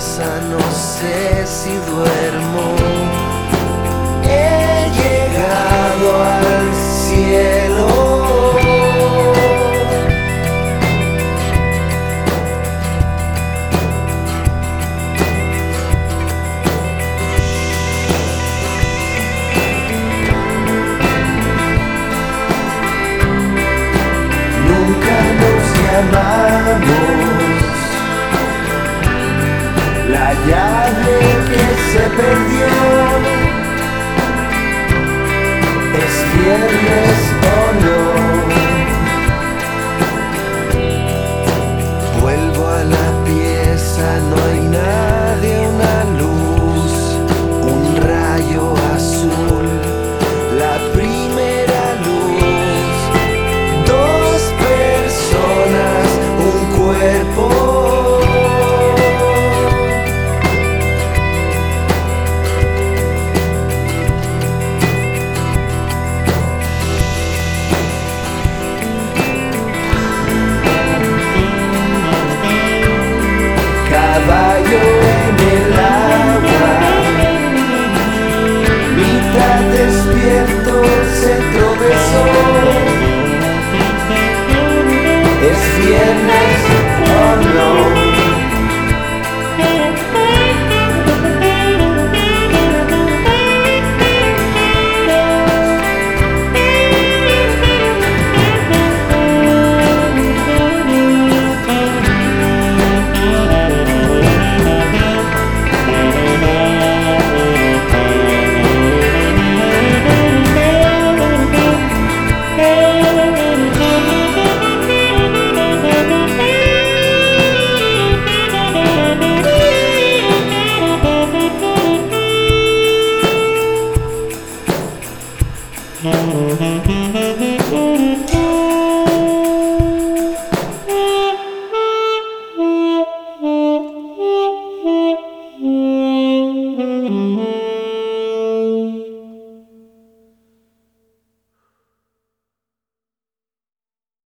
casa, no sé si duermo. He llegado al cielo. Nunca nos llamamos, la llave que se perdió. ¿Es viernes o no? Vuelvo a la pieza, no hay nadie, una luz, un rayo azul, la primera luz, dos personas, un cuerpo. Caballo en el agua, mitad despierto, se tropezó. Es viernes.